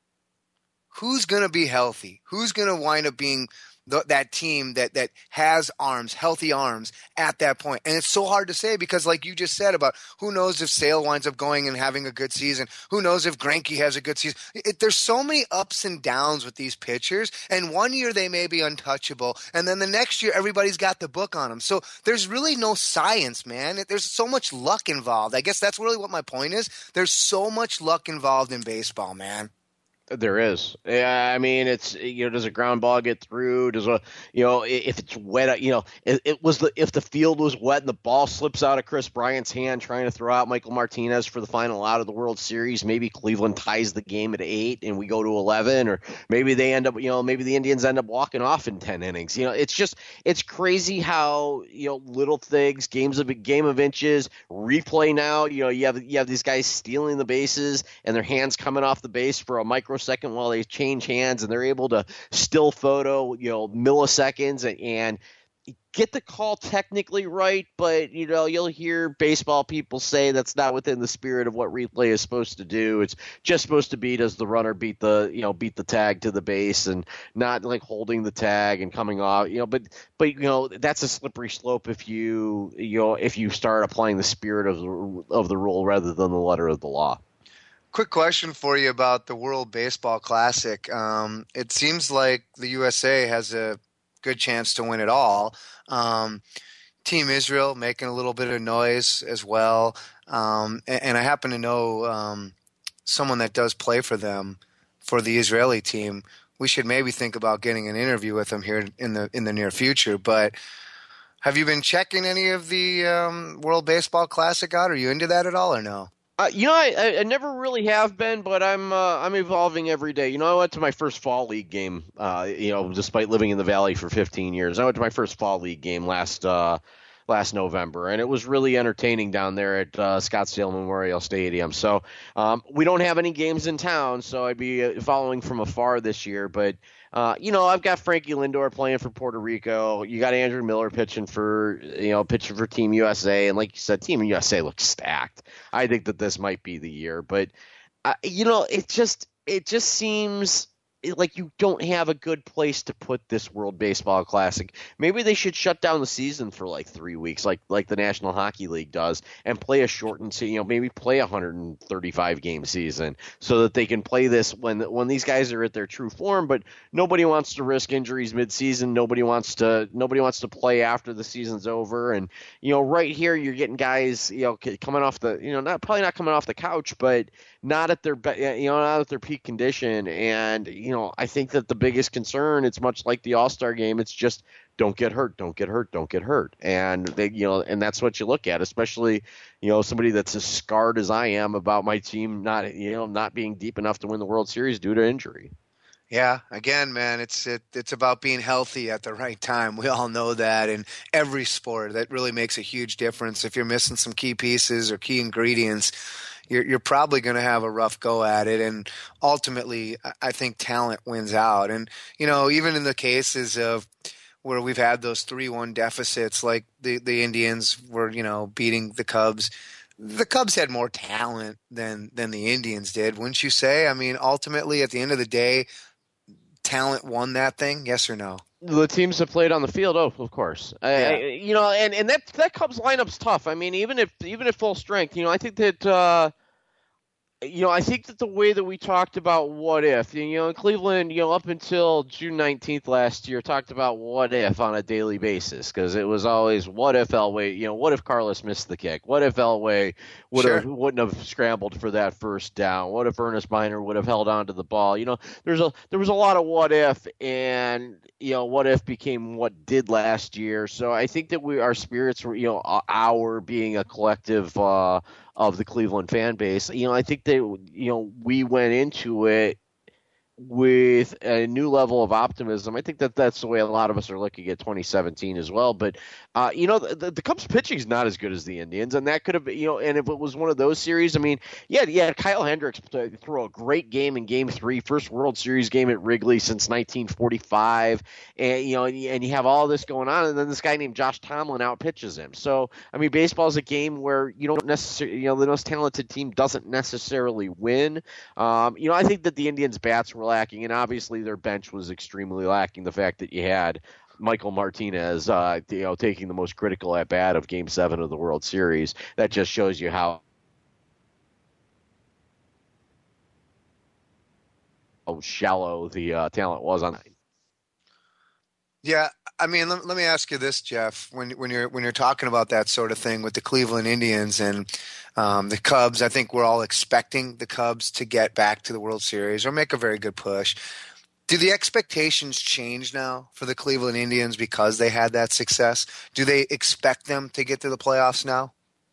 who's going to be healthy? Who's going to wind up being the, that team that that has arms, healthy arms at that point? And it's so hard to say because like you just said about who knows if Sale winds up going and having a good season. Who knows if Greinke has a good season. It, there's so many ups and downs with these pitchers. And one year they may be untouchable. And then the next year everybody's got the book on them. So there's really no science, man. There's so much luck involved. I guess that's really what my point is. There's so much luck involved in baseball, man. There is. Yeah, I mean, it's, you know, does a ground ball get through? Does a, you know, if it's wet, you know, it, it was the, if the field was wet and the ball slips out of Chris Bryant's hand trying to throw out Michael Martinez for the final out of the World Series, maybe Cleveland ties the game at eight and we go to eleven, or maybe they end up, you know, maybe the Indians end up walking off in ten innings. You know, it's just, it's crazy how, you know, little things, games of a game of inches, replay now, you know, you have, you have these guys stealing the bases and their hands coming off the base for a micro second while they change hands, and they're able to still photo, you know, milliseconds and, and get the call technically right, but, you know, you'll hear baseball people say that's not within the spirit of what replay is supposed to do. It's just supposed to be, does the runner beat the, you know, beat the tag to the base and not like holding the tag and coming off, you know, but, but, you know, that's a slippery slope if you, you know, if you start applying the spirit of the, of the rule rather than the letter of the law. Quick question for you about the World Baseball Classic. Um, it seems like the U S A has a good chance to win it all. Um, Team Israel making a little bit of noise as well. Um, and, and I happen to know um, someone that does play for them, for the Israeli team. We should maybe think about getting an interview with them here in the in the near future. But have you been checking any of the um, World Baseball Classic out? Are you into that at all or no? Uh, you know, I, I never really have been, but I'm uh, I'm evolving every day. You know, I went to my first fall league game. Uh, you know, despite living in the Valley for fifteen years, I went to my first fall league game last uh, last November, and it was really entertaining down there at uh, Scottsdale Memorial Stadium. So um, we don't have any games in town, so I'd be following from afar this year. But Uh, you know, I've got Frankie Lindor playing for Puerto Rico. You got Andrew Miller pitching for, you know, pitching for Team U S A. And like you said, Team U S A looks stacked. I think that this might be the year. But, uh, you know, it just it just seems like you don't have a good place to put this World Baseball Classic. Maybe they should shut down the season for like three weeks, like like the National Hockey League does, and play a shortened, you know, maybe play a one hundred thirty-five game season so that they can play this when when these guys are at their true form. But nobody wants to risk injuries mid-season. Nobody wants to nobody wants to play after the season's over. And you know, right here you're getting guys, you know, coming off the, you know, not probably not coming off the couch, but not at their you know not at their peak condition. And you know, I think that the biggest concern, it's much like the All-Star game, it's just don't get hurt, don't get hurt, don't get hurt. And they, you know, and that's what you look at, especially, you know, somebody that's as scarred as I am about my team not, you know, not being deep enough to win the World Series due to injury. Yeah, again, man, it's it, it's about being healthy at the right time. We all know that in every sport. That really makes a huge difference. If you're missing some key pieces or key ingredients, you're you're probably going to have a rough go at it. And ultimately, I think talent wins out. And, you know, even in the cases of where we've had those three one deficits, like the, the Indians were, you know, beating the Cubs, the Cubs had more talent than than the Indians did, wouldn't you say? I mean, ultimately, at the end of the day, talent won that thing, yes or no? The teams that played on the field, oh, of course. Yeah. I, you know, and, and that that Cubs lineup's tough. I mean, even if even at full strength, you know, I think that uh, you know, I think that the way that we talked about what if, you know, in Cleveland, you know, up until June nineteenth last year, talked about what if on a daily basis, because it was always what if Elway, you know, what if Carlos missed the kick? What if Elway would sure. have wouldn't have scrambled for that first down? What if Ernest Minor would have held on to the ball? You know, there's a there was a lot of what if, and you know, what if became what did last year. So I think that we our spirits were, you know, our being a collective uh, of the Cleveland fan base, you know, I think they, you know, we went into it with a new level of optimism. I think that that's the way a lot of us are looking at twenty seventeen as well. But, uh, you know, the, the Cubs pitching is not as good as the Indians, and that could have been, you know, and if it was one of those series, I mean, yeah, yeah, Kyle Hendricks threw a great game in game three, first World Series game at Wrigley since nineteen forty-five, and, you know, and, and you have all this going on, and then this guy named Josh Tomlin out pitches him. So, I mean, baseball is a game where you don't necessarily, you know, the most talented team doesn't necessarily win. Um, you know, I think that the Indians' bats were lacking, and obviously their bench was extremely lacking. The fact that you had Michael Martinez, uh, you know, taking the most critical at bat of Game Seven of the World Series, that just shows you how how shallow the uh, talent was on. Yeah, I mean, let, let me ask you this, Jeff. When when you're when you're talking about that sort of thing with the Cleveland Indians and um, the Cubs, I think we're all expecting the Cubs to get back to the World Series or make a very good push. Do the expectations change now for the Cleveland Indians because they had that success? Do they expect them to get to the playoffs now?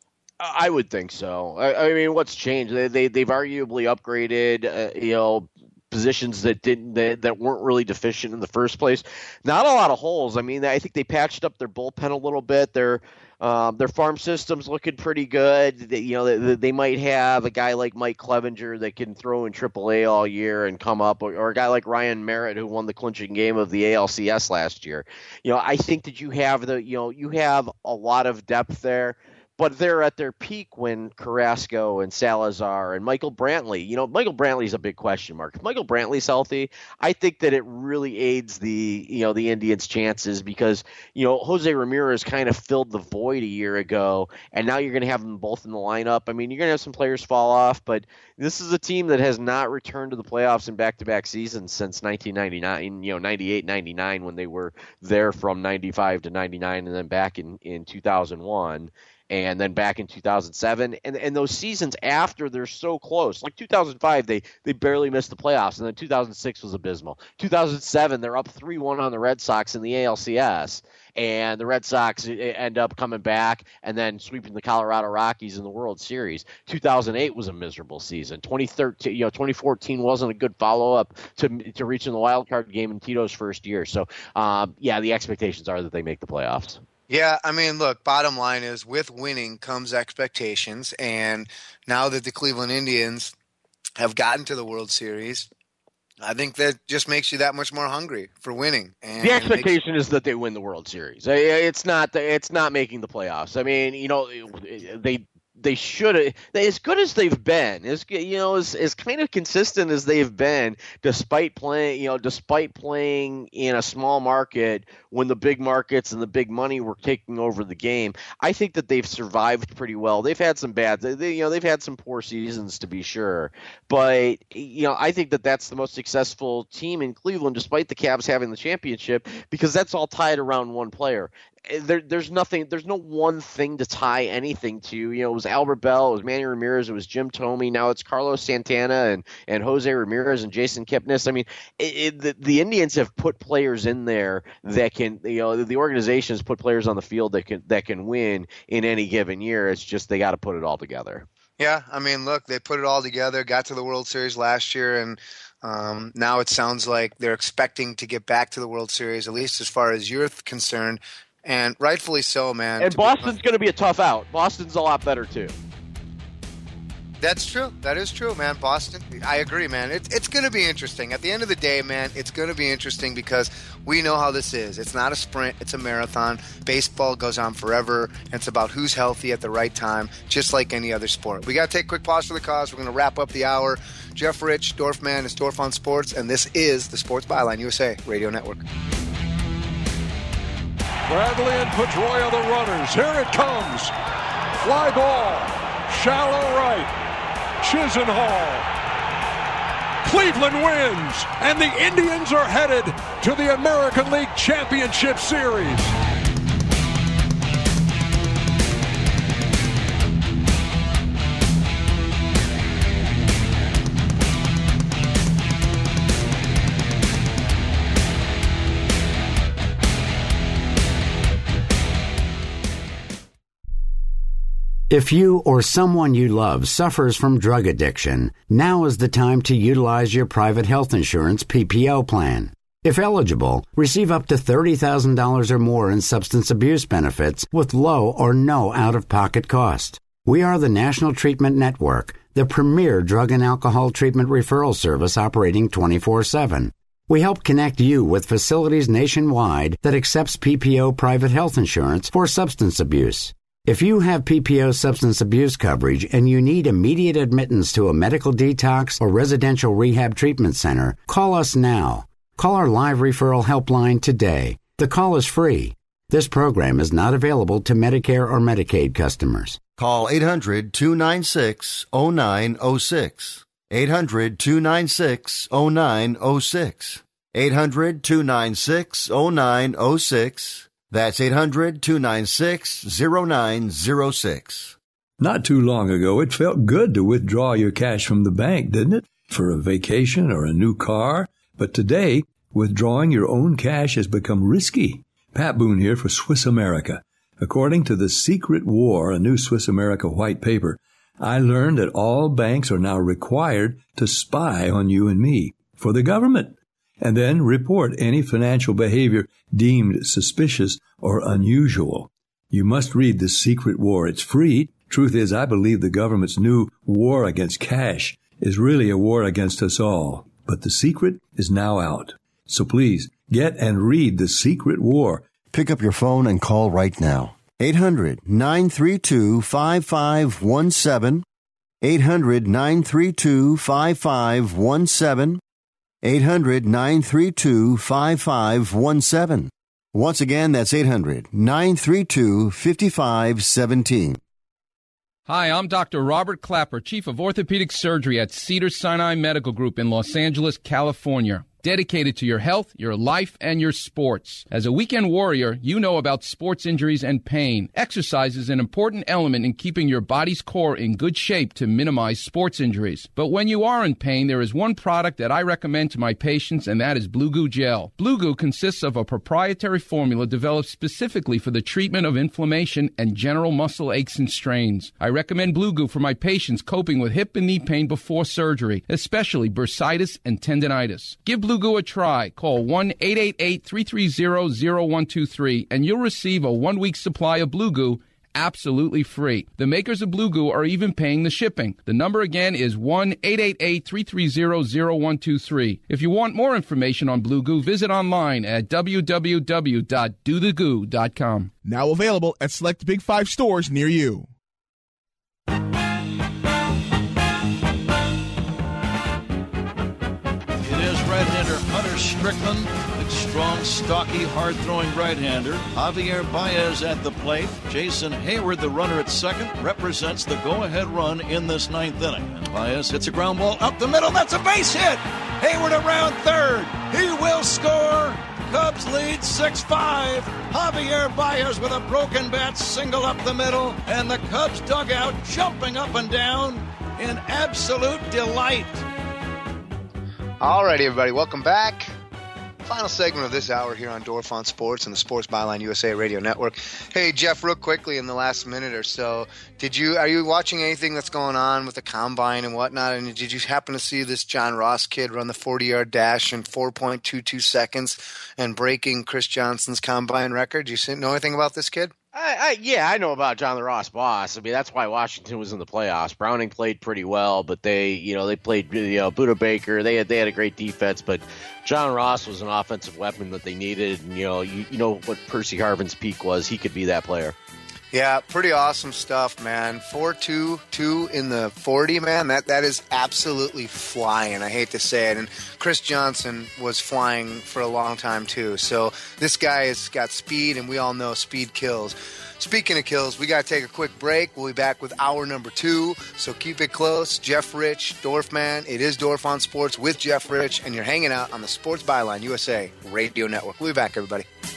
I would think so. I, I mean, what's changed? They, they they've arguably upgraded, uh, you know, positions that didn't that, that weren't really deficient in the first place. Not a lot of holes. I mean, I think they patched up their bullpen a little bit. Their um, their farm system's looking pretty good. They, you know, they, they might have a guy like Mike Clevenger that can throw in triple A all year and come up, or, or a guy like Ryan Merritt who won the clinching game of the A L C S last year. You know, I think that you have the you know you have a lot of depth there. But they're at their peak when Carrasco and Salazar and Michael Brantley, you know, Michael Brantley's a big question mark. If Michael Brantley's healthy, I think that it really aids the, you know, the Indians' chances because, you know, Jose Ramirez kind of filled the void a year ago, and now you're going to have them both in the lineup. I mean, you're going to have some players fall off, but this is a team that has not returned to the playoffs in back-to-back seasons since nineteen ninety-nine, you know, ninety-eight, ninety-nine when they were there from ninety-five to ninety-nine and then back in, in two thousand one. And then back in two thousand seven, and and those seasons after, they're so close. Like two thousand five, they they barely missed the playoffs, and then two thousand six was abysmal. two thousand seven, they're up three one on the Red Sox in the A L C S, and the Red Sox end up coming back and then sweeping the Colorado Rockies in the World Series. two thousand eight was a miserable season. twenty thirteen, you know, twenty fourteen wasn't a good follow-up to to reaching the wild card game in Tito's first year. So, um, yeah, the expectations are that they make the playoffs. Yeah, I mean, look, bottom line is with winning comes expectations. And now that the Cleveland Indians have gotten to the World Series, I think that just makes you that much more hungry for winning. And the expectation makes- is that they win the World Series. It's not, it's not making the playoffs. I mean, you know, they they should have, as good as they've been, as you know, as, as kind of consistent as they've been, despite playing, you know, despite playing in a small market when the big markets and the big money were taking over the game. I think that they've survived pretty well. They've had some bad, they, you know, they've had some poor seasons to be sure, but you know, I think that that's the most successful team in Cleveland, despite the Cavs having the championship, because that's all tied around one player. There, there's nothing. There's no one thing to tie anything to. You know, it was Albert Bell, it was Manny Ramirez, it was Jim Thome. Now it's Carlos Santana and, and Jose Ramirez and Jason Kipnis. I mean, it, it, the, the Indians have put players in there that can. You know, the organization has put players on the field that can that can win in any given year. It's just they got to put it all together. Yeah, I mean, look, they put it all together. Got to the World Series last year, and um, now it sounds like they're expecting to get back to the World Series, at least as far as you're concerned. And rightfully so, man. And Boston's going to be a tough out. Boston's a lot better, too. That's true. That is true, man. Boston, I agree, man. It, it's going to be interesting. At the end of the day, man, it's going to be interesting because we know how this is. It's not a sprint. It's a marathon. Baseball goes on forever. And it's about who's healthy at the right time, just like any other sport. We got to take a quick pause for the cause. We're going to wrap up the hour. Jeff Rich, Dorfman, is Dorf on Sports, and this is the Sports Byline U S A Radio Network. Bradley and Pedroia the runners. Here it comes. Fly ball. Shallow right. Chisenhall. Cleveland wins. And the Indians are headed to the American League Championship Series. If you or someone you love suffers from drug addiction, now is the time to utilize your private health insurance P P O plan. If eligible, receive up to thirty thousand dollars or more in substance abuse benefits with low or no out-of-pocket cost. We are the National Treatment Network, the premier drug and alcohol treatment referral service operating twenty-four seven. We help connect you with facilities nationwide that accepts P P O private health insurance for substance abuse. If you have P P O substance abuse coverage and you need immediate admittance to a medical detox or residential rehab treatment center, call us now. Call our live referral helpline today. The call is free. This program is not available to Medicare or Medicaid customers. Call eight hundred, two nine six, oh nine oh six. eight hundred, two nine six, oh nine oh six. eight hundred, two nine six, oh nine oh six. That's eight hundred, two nine six, oh nine oh six. Not too long ago, it felt good to withdraw your cash from the bank, didn't it? For a vacation or a new car. But today, withdrawing your own cash has become risky. Pat Boone here for Swiss America. According to The Secret War, a new Swiss America white paper, I learned that all banks are now required to spy on you and me for the government, and then report any financial behavior deemed suspicious or unusual. You must read The Secret War. It's free. Truth is, I believe the government's new war against cash is really a war against us all. But The Secret is now out. So please, get and read The Secret War. Pick up your phone and call right now. eight hundred, nine three two, five five one seven. eight hundred, nine three two, five five one seven. eight hundred, nine three two, five five one seven. Once again, that's eight hundred, nine three two, five five one seven. Hi, I'm Doctor Robert Clapper, Chief of Orthopedic Surgery at Cedars-Sinai Medical Group in Los Angeles, California. Dedicated to your health, your life, and your sports. As a weekend warrior, you know about sports injuries and pain. Exercise is an important element in keeping your body's core in good shape to minimize sports injuries. But when you are in pain, there is one product that I recommend to my patients, and that is Blue Goo Gel. Blue Goo consists of a proprietary formula developed specifically for the treatment of inflammation and general muscle aches and strains. I recommend Blue Goo for my patients coping with hip and knee pain before surgery, especially bursitis and tendinitis. Give Blue Goo a try. Call one eight eight eight, three three zero, zero one two three and you'll receive a one-week supply of Blue Goo absolutely free. The makers of Blue Goo are even paying the shipping. The number again is one eight eight eight, three three zero, zero one two three. If you want more information on Blue Goo, visit online at w w w dot do the goo dot com. Now available at select Big Five stores near you. Right-hander Hunter Strickland, big, strong, stocky, hard-throwing right-hander. Javier Baez at the plate. Jason Hayward, the runner at second, represents the go-ahead run in this ninth inning. And Baez hits a ground ball up the middle. That's a base hit. Hayward around third. He will score. Cubs lead six five. Javier Baez with a broken bat single up the middle. And the Cubs dugout jumping up and down in absolute delight. All right, everybody, welcome back. Final segment of this hour here on Dorfon Sports and the Sports Byline U S A Radio Network. Hey, Jeff, real quickly in the last minute or so, did you are you watching anything that's going on with the combine and whatnot? And did you happen to see this John Ross kid run the forty-yard dash in four point two two seconds and breaking Chris Johnson's combine record? Did you know anything about this kid? I, I, yeah, I know about John the Ross Boss. I mean, that's why Washington was in the playoffs. Browning played pretty well, but they, you know, they played, you know, Buda Baker. They had, they had a great defense, but John Ross was an offensive weapon that they needed. And, you know, you, you know what Percy Harvin's peak was. He could be that player. Yeah, pretty awesome stuff, man. four two two in the forty, man. That that is absolutely flying. I hate to say it. And Chris Johnson was flying for a long time, too. So this guy has got speed, and we all know speed kills. Speaking of kills, we got to take a quick break. We'll be back with hour number two, so keep it close. Jeff Rich, Dorfman. It is Dorf on Sports with Jeff Rich, and you're hanging out on the Sports Byline U S A Radio Network. We'll be back, everybody.